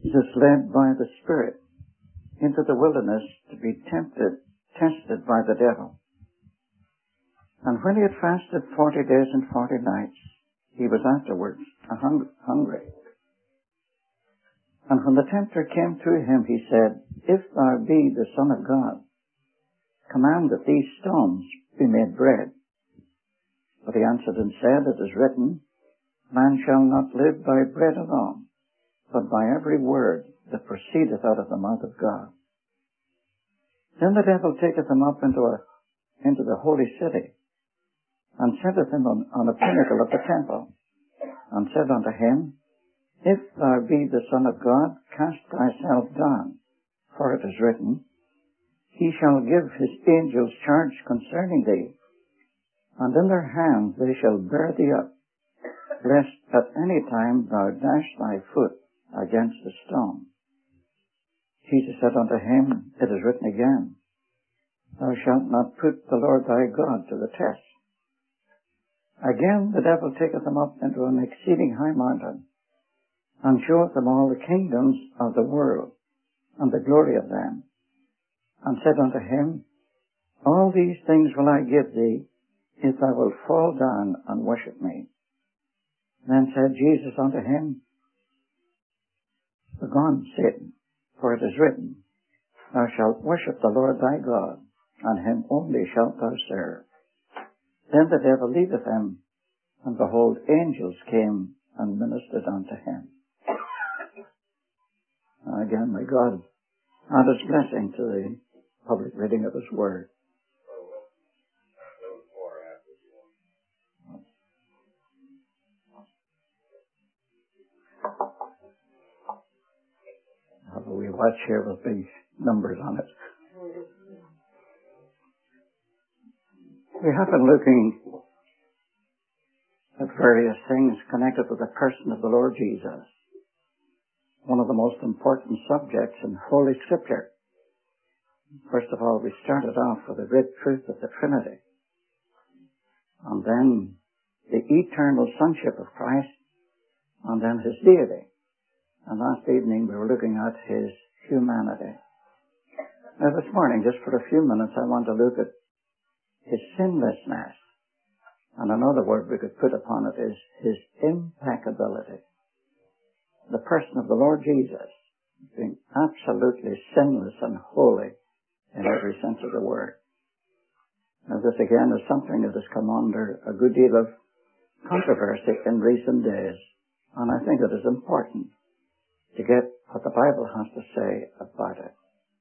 Jesus led by the Spirit into the wilderness to be tested by the devil. And when he had fasted 40 days and 40 nights, he was afterwards hungry. And when the tempter came to him, he said, If thou be the Son of God, command that these stones be made bread. But he answered and said, It is written, Man shall not live by bread alone, but by every word that proceedeth out of the mouth of God. Then the devil taketh him up into the holy city, and setteth him on a pinnacle of the temple, and said unto him, If thou be the Son of God, cast thyself down, for it is written, He shall give his angels charge concerning thee, and in their hands they shall bear thee up, lest at any time thou dash thy foot against a stone. Jesus said unto him, It is written again, Thou shalt not put the Lord thy God to the test. Again the devil taketh him up into an exceeding high mountain, and showeth him all the kingdoms of the world, and the glory of them, and said unto him, All these things will I give thee, if thou wilt fall down and worship me. Then said Jesus unto him, Begone, Satan, for it is written, Thou shalt worship the Lord thy God, and him only shalt thou serve. Then the devil leaveth him, and behold, angels came and ministered unto him. Now again, may God add his blessing to the public reading of his word. Have a wee watch here with big numbers on it. We have been looking at various things connected with the person of the Lord Jesus, one of the most important subjects in Holy Scripture. First of all, we started off with the great truth of the Trinity, and then the eternal sonship of Christ, and then his deity. And last evening we were looking at his humanity. Now this morning, just for a few minutes, I want to look at his sinlessness. And another word we could put upon it is his impeccability. The person of the Lord Jesus being absolutely sinless and holy in every sense of the word. Now this again is something that has come under a good deal of controversy in recent days. And I think it is important to get what the Bible has to say about it.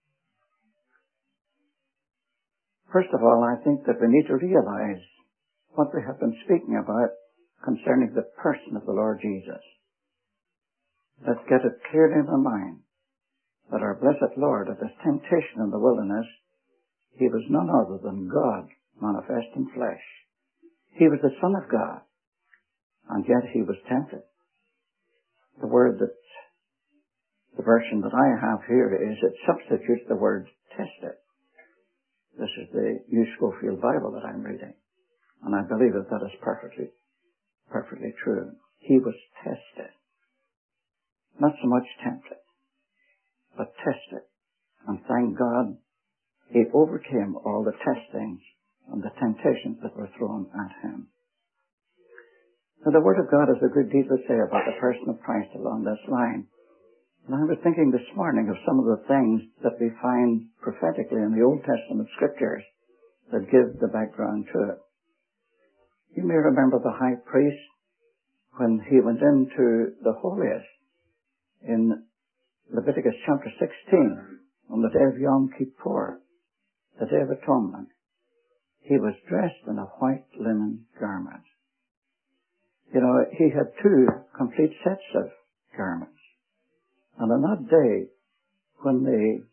First of all, I think that we need to realize what we have been speaking about concerning the person of the Lord Jesus. Let's get it clearly in our mind that our blessed Lord, at his temptation in the wilderness, he was none other than God manifest in flesh. He was the Son of God, and yet he was tempted. The word that the version that I have here is, it substitutes the word tested. This is the New Schofield Bible that I'm reading. And I believe that that is perfectly true. He was tested. Not so much tempted, but tested. And thank God, he overcame all the testings and the temptations that were thrown at him. Now the Word of God has a good deal to say about the person of Christ along this line. And I was thinking this morning of some of the things that we find prophetically in the Old Testament Scriptures that give the background to it. You may remember the high priest when he went into the holiest in Leviticus chapter 16 on the day of Yom Kippur, the Day of Atonement. He was dressed in a white linen garment. You know, he had two complete sets of garments. And on that day, when the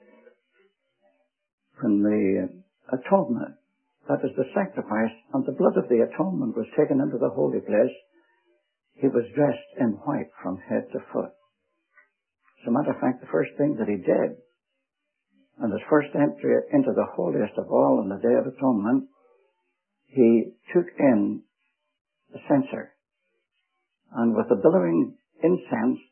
atonement, that is the sacrifice, and the blood of the atonement was taken into the holy place, he was dressed in white from head to foot. As a matter of fact, the first thing that he did, and his first entry into the holiest of all on the Day of Atonement, he took in the censer, and with the billowing incense,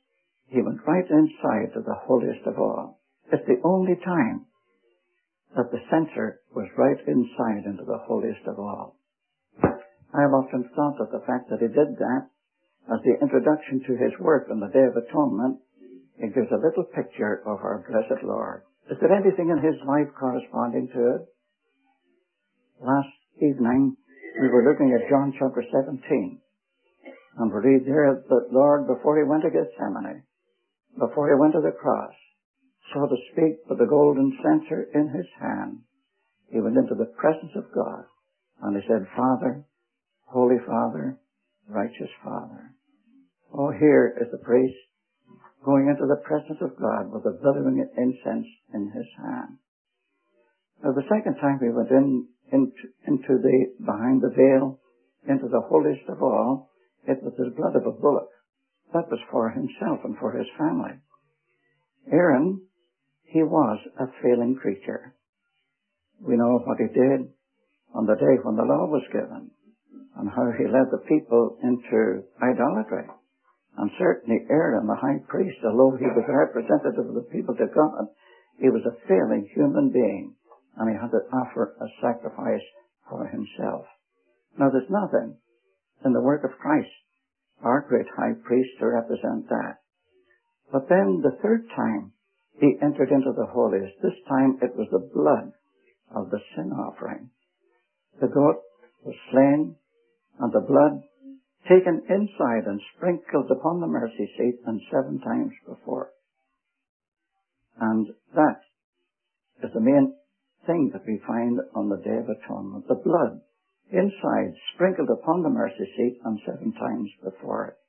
He went right inside to the holiest of all. It's the only time that the censer was right inside into the holiest of all. I have often thought that the fact that he did that as the introduction to his work on the Day of Atonement, it gives a little picture of our blessed Lord. Is there anything in his life corresponding to it? Last evening, we were looking at John chapter 17, and we read there that Lord, before he went to Gethsemane, before he went to the cross, so to speak, with the golden censer in his hand, he went into the presence of God, and he said, Father, Holy Father, Righteous Father. Oh, here is the priest going into the presence of God with a billowing incense in his hand. Now, the second time we went into the, behind the veil, into the holiest of all, it was the blood of a bullock. That was for himself and for his family. Aaron, he was a failing creature. We know what he did on the day when the law was given, and how he led the people into idolatry. And certainly Aaron, the high priest, although he was a representative of the people to God, he was a failing human being, and he had to offer a sacrifice for himself. Now, there's nothing in the work of Christ, our great high priest, to represent that. But then the third time he entered into the holiest, this time it was the blood of the sin offering. The goat was slain, and the blood taken inside and sprinkled upon the mercy seat and 7 times before. And that is the main thing that we find on the Day of Atonement. The blood inside sprinkled upon the mercy seat and 7 times before it.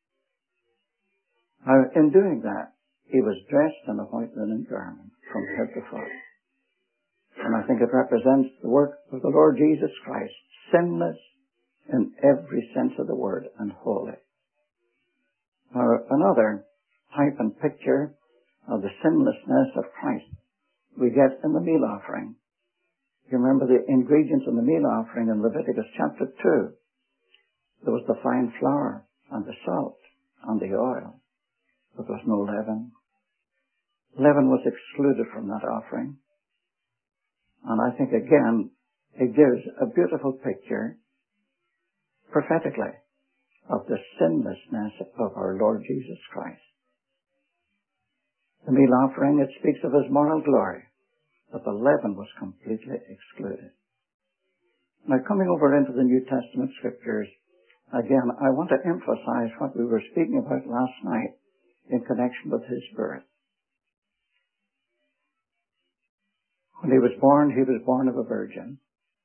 Now, in doing that, he was dressed in a white linen garment from head to foot. And I think it represents the work of the Lord Jesus Christ, sinless in every sense of the word and holy. Now, another type and picture of the sinlessness of Christ we get in the meal offering. You remember the ingredients in the meal offering in Leviticus chapter 2. There was the fine flour and the salt and the oil, but there was no leaven. Leaven was excluded from that offering. And I think, again, it gives a beautiful picture, prophetically, of the sinlessness of our Lord Jesus Christ. The meal offering, it speaks of his moral glory, but the leaven was completely excluded. Now, coming over into the New Testament scriptures, again, I want to emphasize what we were speaking about last night in connection with his birth. When he was born of a virgin.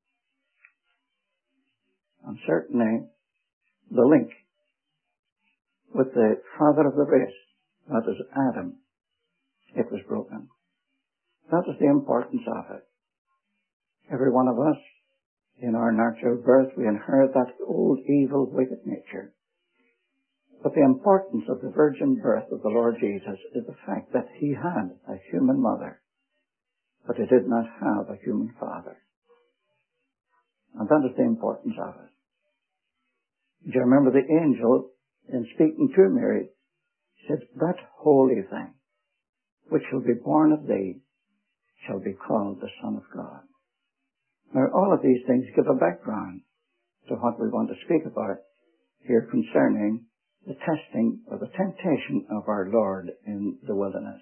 And certainly, the link with the father of the race, that is Adam, it was broken. That is the importance of it. Every one of us, in our natural birth, we inherit that old, evil, wicked nature. But the importance of the virgin birth of the Lord Jesus is the fact that he had a human mother, but he did not have a human father. And that is the importance of it. Do you remember the angel, in speaking to Mary, said, that holy thing, which shall be born of thee, shall be called the Son of God. Now, all of these things give a background to what we want to speak about here concerning the testing or the temptation of our Lord in the wilderness.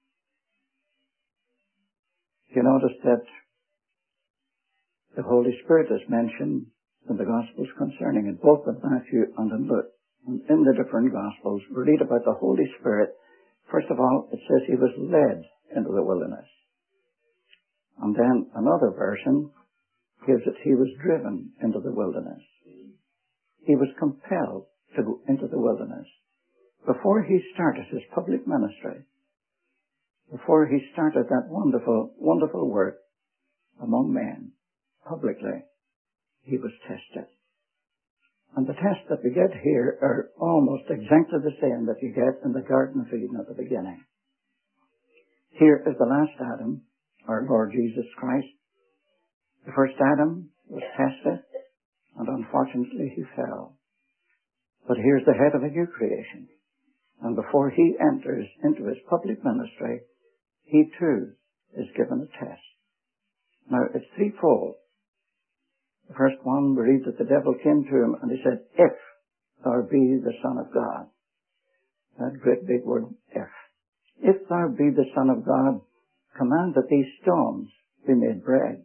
You notice that the Holy Spirit is mentioned in the Gospels concerning it, both in Matthew and in Luke. And in the different Gospels, we read about the Holy Spirit. First of all, it says he was led into the wilderness. And then another version gives it he was driven into the wilderness. He was compelled to go into the wilderness. Before he started his public ministry, before he started that wonderful, wonderful work among men, publicly, he was tested. And the tests that we get here are almost exactly the same that you get in the Garden of Eden at the beginning. Here is the last Adam, our Lord Jesus Christ. The first Adam was tested, and unfortunately he fell. But here's the head of a new creation. And before he enters into his public ministry, he too is given a test. Now, it's threefold. The first one, we read that the devil came to him and he said, "If thou be the Son of God." That great big word, if. "If thou be the Son of God, command that these stones be made bread."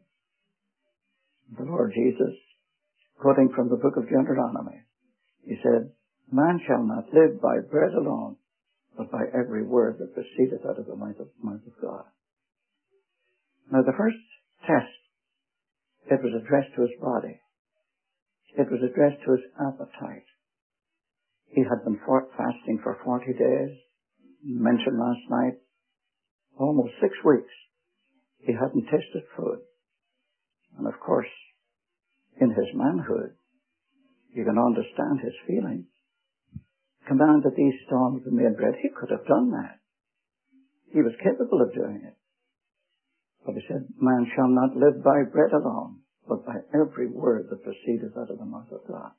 The Lord Jesus, quoting from the book of Deuteronomy, he said, "Man shall not live by bread alone, but by every word that proceedeth out of the mouth of God." Now the first test, it was addressed to his body. It was addressed to his appetite. He had been fasting for 40 days, mentioned last night, almost 6 weeks. He hadn't tasted food. And of course, in his manhood, you can understand his feelings. Command that these stones be made bread. He could have done that. He was capable of doing it. But he said, "Man shall not live by bread alone, but by every word that proceedeth out of the mouth of God."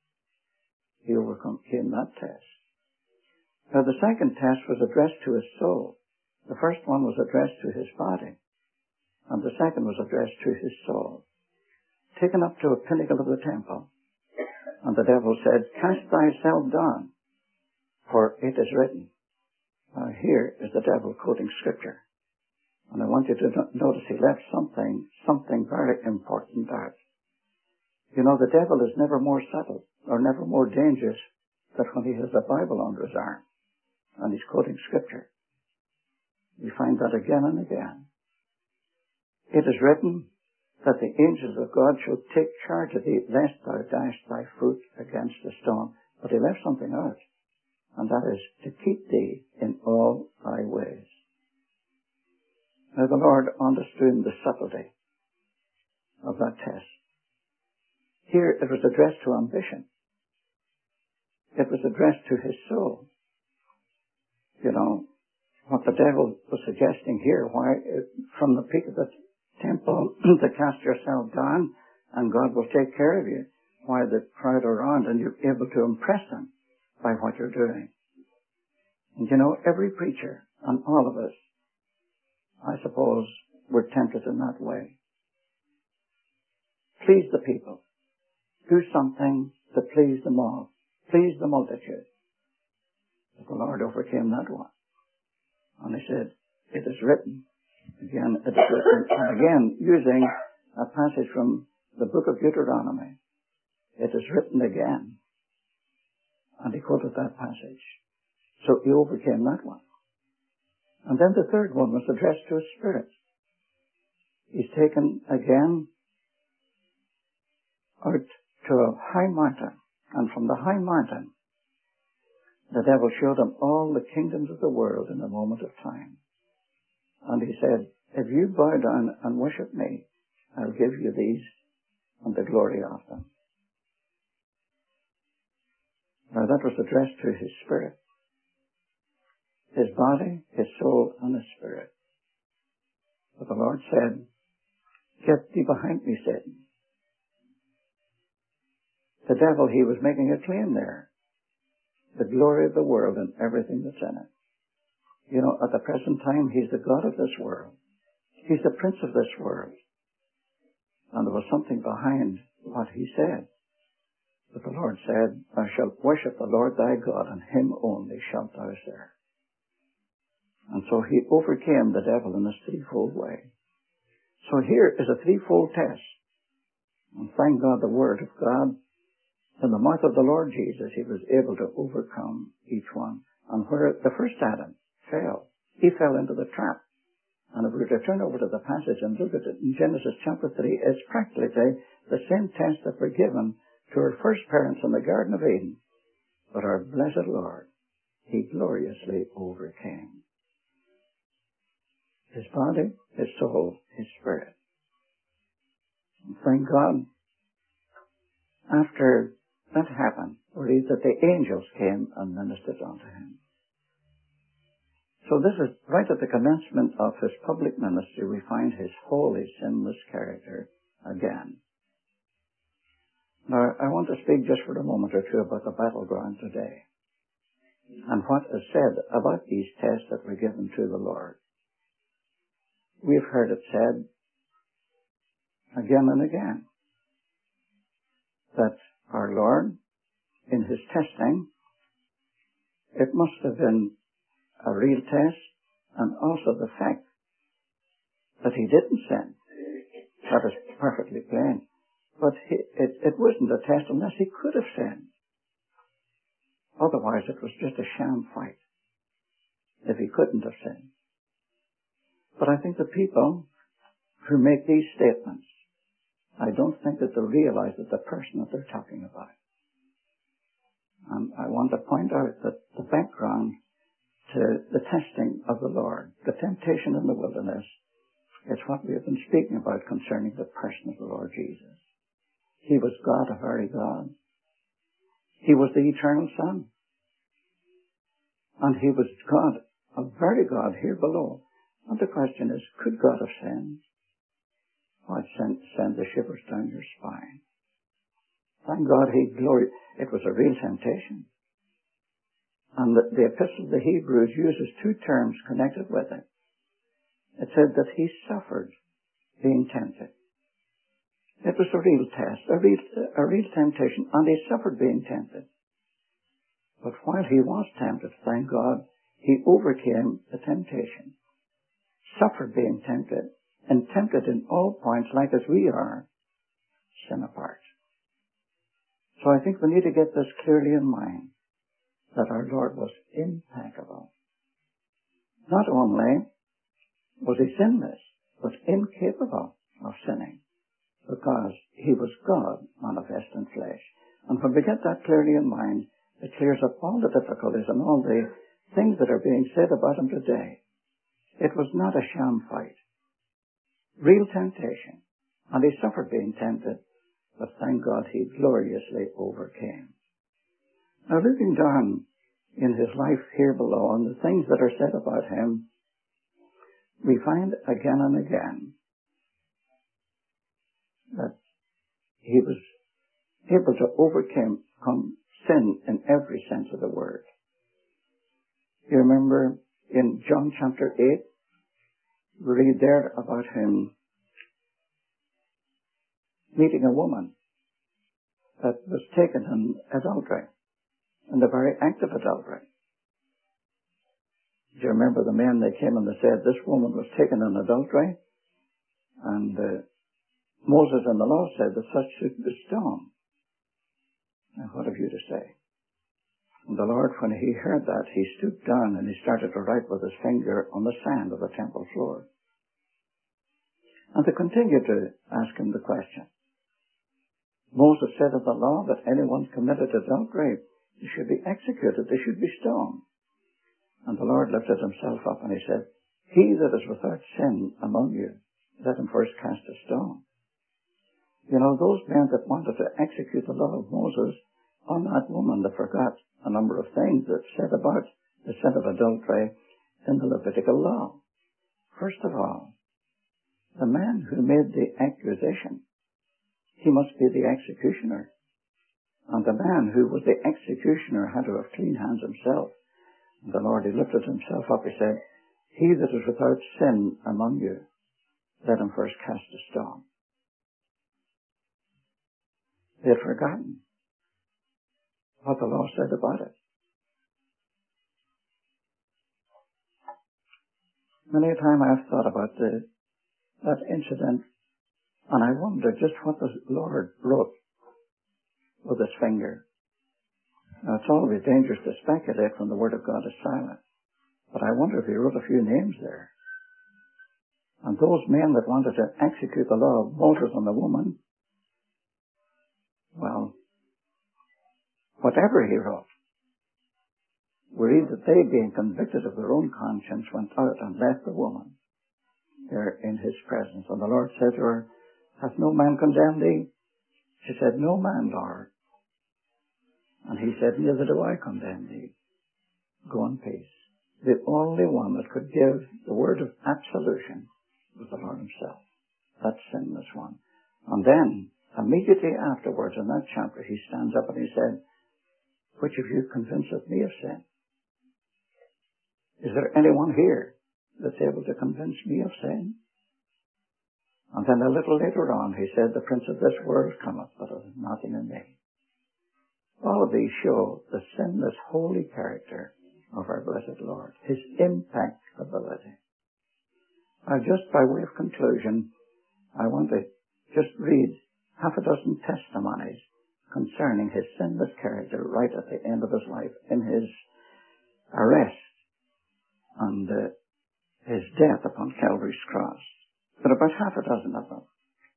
He overcame that test. Now the second test was addressed to his soul. The first one was addressed to his body, and the second was addressed to his soul. Taken up to a pinnacle of the temple, and the devil said, "Cast thyself down, for it is written." Now here is the devil quoting scripture. And I want you to notice he left something very important out. You know, the devil is never more subtle or never more dangerous than when he has a Bible under his arm and he's quoting scripture. We find that again and again. "It is written that the angels of God shall take charge of thee, lest thou dash thy foot against a stone." But he left something out, and that is to keep thee in all thy ways. Now the Lord understood the subtlety of that test. Here it was addressed to ambition. It was addressed to his soul. You know, what the devil was suggesting here, why from the peak of the temple to cast yourself down and God will take care of you, why the crowd around and you're able to impress them by what you're doing. And you know, every preacher and all of us, I suppose, were tempted in that way. Please the people. Do something to please them all. Please the multitude. But the Lord overcame that one. And he said, "It is written." Again, it is written. And again, using a passage from the book of Deuteronomy. "It is written again." And he quoted that passage. So he overcame that one. And then the third one was addressed to his spirit. He's taken again out to a high mountain. And from the high mountain, the devil showed him all the kingdoms of the world in a moment of time. And he said, "If you bow down and worship me, I'll give you these and the glory of them." Now that was addressed to his spirit. His body, his soul, and his spirit. But the Lord said, "Get thee behind me, Satan." The devil, he was making a claim there. The glory of the world and everything that's in it. You know, at the present time, he's the God of this world. He's the prince of this world. And there was something behind what he said. But the Lord said, "Thou shalt worship the Lord thy God, and him only shalt thou serve." And so he overcame the devil in this threefold way. So here is a threefold test. And thank God the Word of God, in the mouth of the Lord Jesus, he was able to overcome each one. And where the first Adam fell, he fell into the trap. And if we were to turn over to the passage and look at it in Genesis chapter 3, it's practically the same test that were given to our first parents in the Garden of Eden. But our blessed Lord, he gloriously overcame. His body, his soul, his spirit. And thank God, after that happened, we read that the angels came and ministered unto him. So this is right at the commencement of his public ministry, we find his holy, sinless character again. Now, I want to speak just for a moment or two about the battleground today. and what is said about these tests that were given to the Lord. We've heard it said again and again that our Lord, in his testing, it must have been a real test, and also the fact that he didn't sin. That is perfectly plain. But it wasn't a test unless he could have sinned. Otherwise it was just a sham fight if he couldn't have sinned. But I think the people who make these statements, I don't think that they realize that the person that they're talking about. And I want to point out that the background to the testing of the Lord, the temptation in the wilderness, is what we have been speaking about concerning the person of the Lord Jesus. He was God, a very God. He was the eternal Son. And he was God, a very God here below. And the question is, could God have sinned? Oh, it send the shivers down your spine. Thank God he gloried. It was a real temptation. And the Epistle of the Hebrews uses two terms connected with it. It said that he suffered being tempted. It was a real test, a real temptation, and he suffered being tempted. But while he was tempted, thank God, he overcame the temptation, suffered being tempted, and tempted in all points like as we are, sin apart. So I think we need to get this clearly in mind, that our Lord was impeccable. Not only was he sinless, but incapable of sinning, because he was God manifest in flesh. And when we get that clearly in mind, it clears up all the difficulties and all the things that are being said about him today. It was not a sham fight. Real temptation. And he suffered being tempted, but thank God he gloriously overcame. Now looking down in his life here below and the things that are said about him, we find again and again that he was able to overcome sin in every sense of the word. You remember in John chapter 8, we read there about him meeting a woman that was taken in adultery, in the very act of adultery. Do you remember the men that came and they said this woman was taken in adultery? And Moses and the law said that such should be stoned. Now what have you to say? And the Lord, when he heard that, he stooped down and he started to write with his finger on the sand of the temple floor. And they continued to ask him the question. Moses said of the law that anyone committed adultery, they should be executed, they should be stoned. And the Lord lifted himself up and he said, he that is without sin among you, let him first cast a stone. You know, those men that wanted to execute the law of Moses on that woman, they forgot a number of things that said about the sin of adultery in the Levitical law. First of all, the man who made the accusation, he must be the executioner. And the man who was the executioner had to have clean hands himself. And the Lord, he lifted himself up, he said, he that is without sin among you, let him first cast a stone. They had forgotten what the law said about it. Many a time I've thought about that incident, and I wonder just what the Lord wrote with his finger. Now, it's always dangerous to speculate when the Word of God is silent, but I wonder if he wrote a few names there. And those men that wanted to execute the law of Moses on the woman, well, whatever he wrote, we read that they, being convicted of their own conscience, went out and left the woman there in his presence. And the Lord said to her, hath no man condemned thee? She said, no man, Lord. And he said, neither do I condemn thee. Go in peace. The only one that could give the word of absolution was the Lord himself. That sinless one. And then, immediately afterwards in that chapter, he stands up and he said, which of you convinceth me of sin? Is there anyone here that's able to convince me of sin? And then a little later on, he said, the prince of this world cometh, but it is nothing in me. All of these show the sinless, holy character of our blessed Lord, his impeccability. Now, just by way of conclusion, I want to just read half a dozen testimonies concerning his sinless character right at the end of his life, in his arrest and his death upon Calvary's cross. But about half a dozen of them.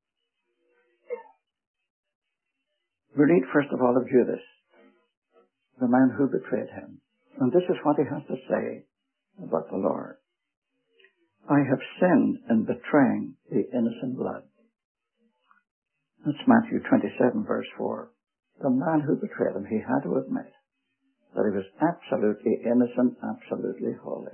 We read first of all of Judas, the man who betrayed him. And this is what he has to say about the Lord. I have sinned in betraying the innocent blood. That's Matthew 27, verse 4. The man who betrayed him, he had to admit that he was absolutely innocent, absolutely holy.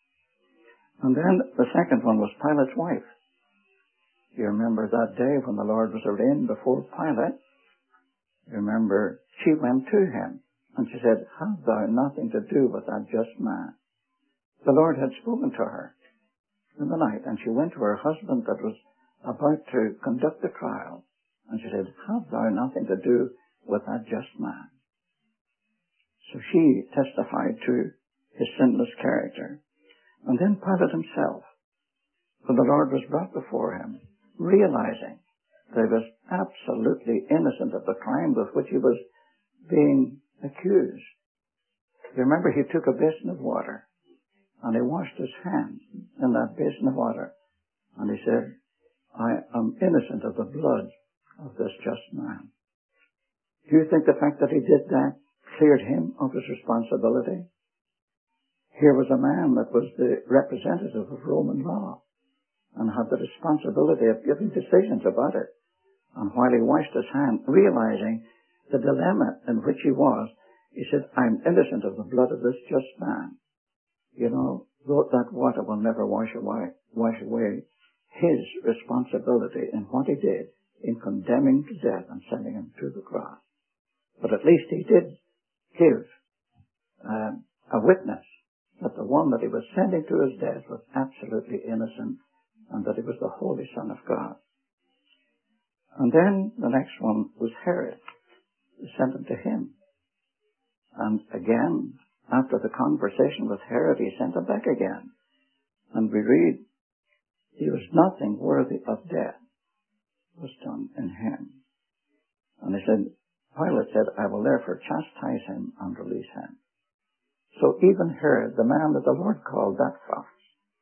And then the second one was Pilate's wife. You remember that day when the Lord was arraigned before Pilate? You remember she went to him and she said, have thou nothing to do with that just man? The Lord had spoken to her in the night, and she went to her husband that was about to conduct the trial, and she said, have thou nothing to do with that just man? So she testified to his sinless character. And then Pilate himself, when the Lord was brought before him, realizing that he was absolutely innocent of the crime with which he was being accused. You remember he took a basin of water and he washed his hands in that basin of water, and he said, I am innocent of the blood of this just man. Do you think the fact that he did that cleared him of his responsibility? Here was a man that was the representative of Roman law and had the responsibility of giving decisions about it. And while he washed his hand, realizing the dilemma in which he was, he said, I'm innocent of the blood of this just man. You know, that water will never wash away his responsibility in what he did in condemning to death and sending him to the cross. But at least he did give a witness that the one that he was sending to his death was absolutely innocent and that he was the Holy Son of God. And then the next one was Herod. He sent him to him. And again, after the conversation with Herod, he sent him back again. And we read, he was nothing worthy of death was done in him. And he said, Pilate said, I will therefore chastise him and release him. So even Herod, the man that the Lord called that fox,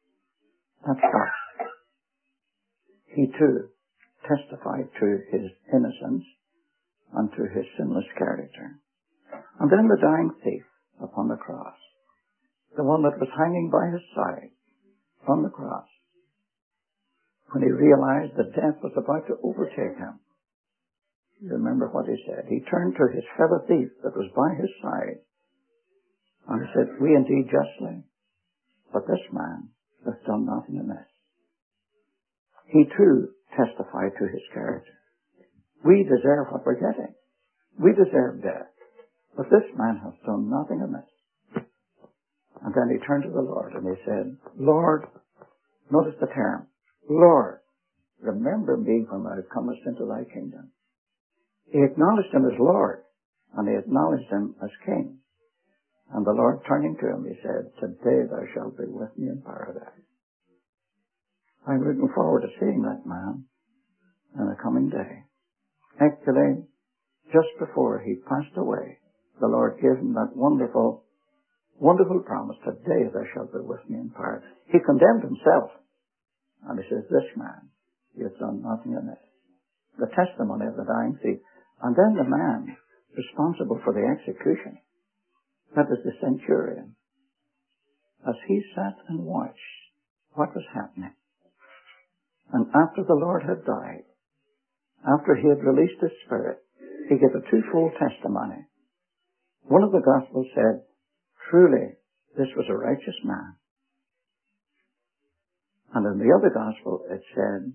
he too testified to his innocence and to his sinless character. And then the dying thief upon the cross, the one that was hanging by his side on the cross, when he realized that death was about to overtake him, you remember what he said. He turned to his fellow thief that was by his side, and he said, we indeed justly, but this man has done nothing amiss. He too testified to his character. We deserve what we're getting. We deserve death. But this man has done nothing amiss. And then he turned to the Lord and he said, Lord, notice the term, Lord, remember me when thou comest into thy kingdom. He acknowledged him as Lord, and he acknowledged him as King. And the Lord, turning to him, he said, today thou shalt be with me in paradise. I'm looking forward to seeing that man in the coming day. Actually, just before he passed away, the Lord gave him that wonderful, wonderful promise, today thou shalt be with me in paradise. He condemned himself, and he says, this man, he has done nothing amiss. The testimony of the dying thief. And then the man responsible for the execution, that is the centurion, as he sat and watched what was happening. And after the Lord had died, after he had released his spirit, he gave a twofold testimony. One of the Gospels said, truly, this was a righteous man. And in the other Gospel, it said,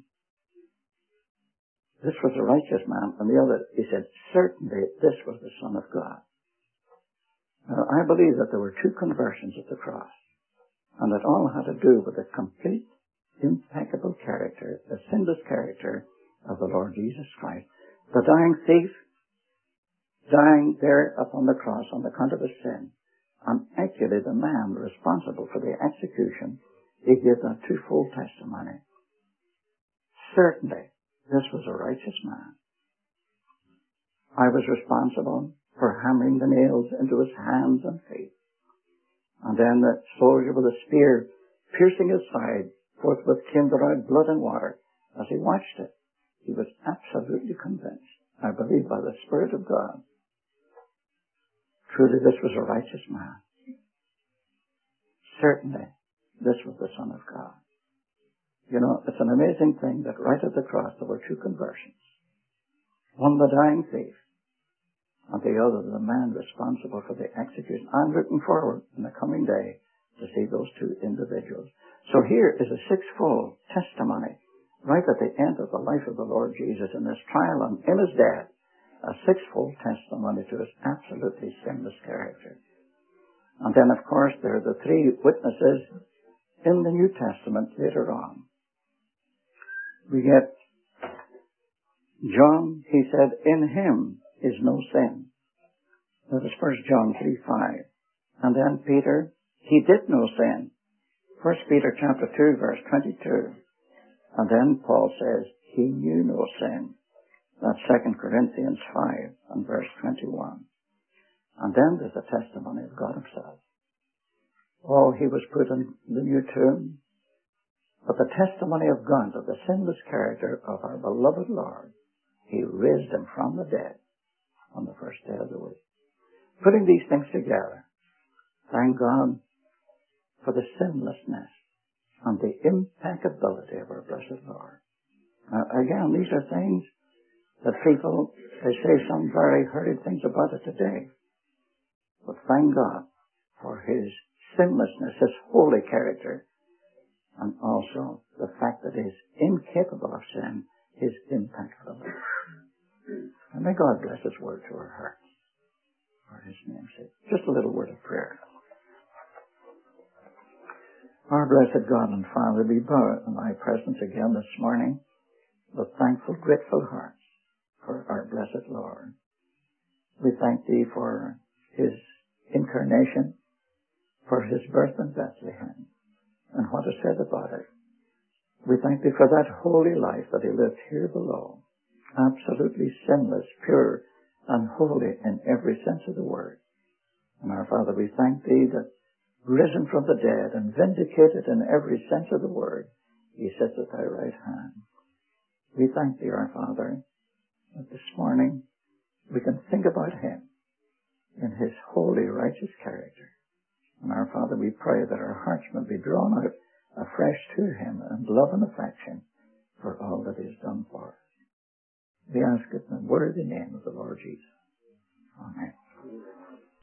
this was a righteous man. And the other, he said, certainly this was the Son of God. Now, I believe that there were two conversions at the cross. And it all had to do with the complete, impeccable character, the sinless character of the Lord Jesus Christ. The dying thief, dying there upon the cross on account of his sin, and actually the man responsible for the execution, he gave that twofold testimony. Certainly, this was a righteous man. I was responsible for hammering the nails into his hands and feet. And then the soldier with a spear piercing his side forthwith came to out blood and water. As he watched it, he was absolutely convinced, I believe by the Spirit of God, truly this was a righteous man. Certainly, this was the Son of God. You know, it's an amazing thing that right at the cross there were two conversions. One the dying thief, and the other the man responsible for the execution. I'm looking forward in the coming day to see those two individuals. So here is a sixfold testimony right at the end of the life of the Lord Jesus in his trial and in his death. A sixfold testimony to his absolutely sinless character. And then, of course, there are the three witnesses in the New Testament later on. We get John, he said, in him is no sin. That is 1 John 3:5. And then Peter, he did no sin. 1 Peter chapter 2, verse 22. And then Paul says, he knew no sin. That's 2 Corinthians 5 and verse 21. And then there's the testimony of God himself. Oh, he was put in the new tomb. But the testimony of God, of the sinless character of our beloved Lord, he raised him from the dead on the first day of the week. Putting these things together, thank God for the sinlessness and the impeccability of our blessed Lord. Now, again, these are things that people, they say some very hurried things about it today. But thank God for his sinlessness, his holy character, and also the fact that he is incapable of sin, his impeccability. And may God bless his word to our hearts for his name's sake. Just a little word of prayer. Our blessed God and Father, we bow in thy presence again this morning with thankful, grateful hearts for our blessed Lord. We thank thee for his incarnation, for his birth in Bethlehem, and what is said about it. We thank thee for that holy life that he lived here below, absolutely sinless, pure, and holy in every sense of the word. And our Father, we thank thee that risen from the dead and vindicated in every sense of the word, he sits at thy right hand. We thank thee, our Father, that this morning we can think about him in his holy, righteous character. And our Father, we pray that our hearts may be drawn out afresh to him in love and affection for all that he has done for us. We ask it in the worthy name of the Lord Jesus. Amen.